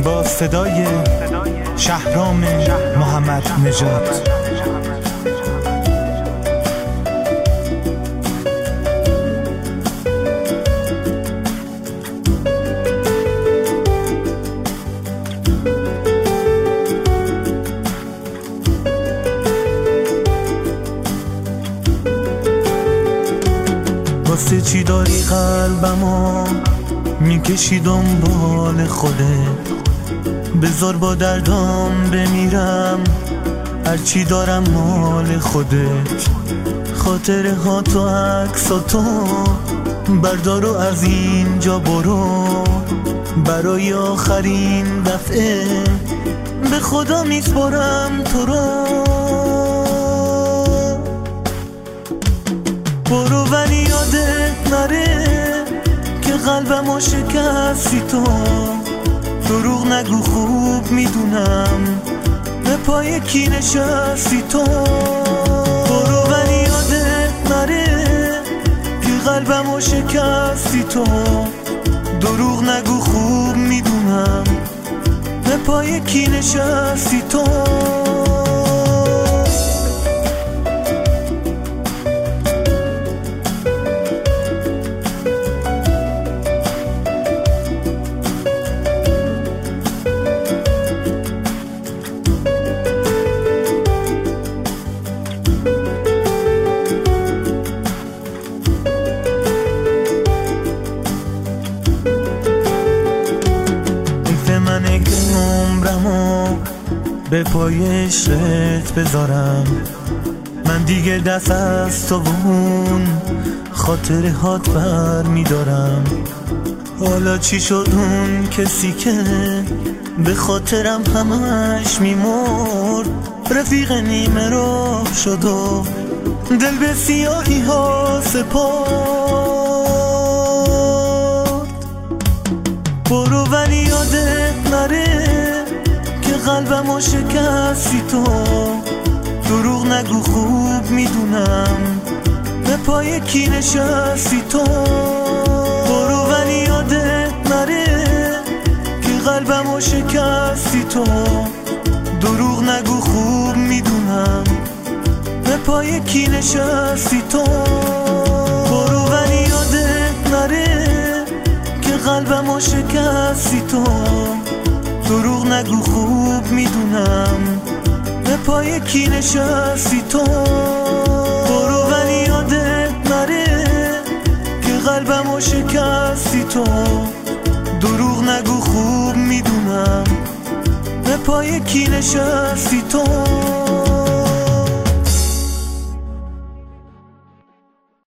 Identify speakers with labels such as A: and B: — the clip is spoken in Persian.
A: با صدای شهرام محمد نژاد. واسه چی داری قلبمو میکشی دنبال خودت؟ بذار با دردام بمیرم، هرچی دارم مال خودت. خاطره ها تو عکساتو بردار و از اینجا برو، برای آخرین دفعه به خدا میسپارم تو رو. برو ولی یادت نره که قلبمو شکستی تو. دروغ نگو خوب میدونم به پای کی نشستی تو. برو ولی یادت نره که قلبمو شکستی تو. دروغ نگو خوب میدونم به پای کی نشستی تو. منه که عمرمو به پای عشقت بذارم. من دیگه دست از تو و اون خاطره هات بر میدارم. حالا چی شد اون کسی که به خاطرم همش میمرد؟ رفیق نیمه راه شد و دل به سیاهی ها سپرد. برو ولی یادت نره که قلبمو شکستی تو. دروغ نگو خوب میدونم به پای کی نشستی تو. برو ولی یادت نره که قلبمو شکستی تو. دروغ نگو خوب میدونم به پای کی نشستی تو. برو ولی یادت نره که قلبمو شکستی تو. دروغ نگو خوب میدونم به پای کی نشستی تو. برو ولی یادت نره که قلبمو شکستی تو. دروغ نگو خوب میدونم به پای کی نشستی تو.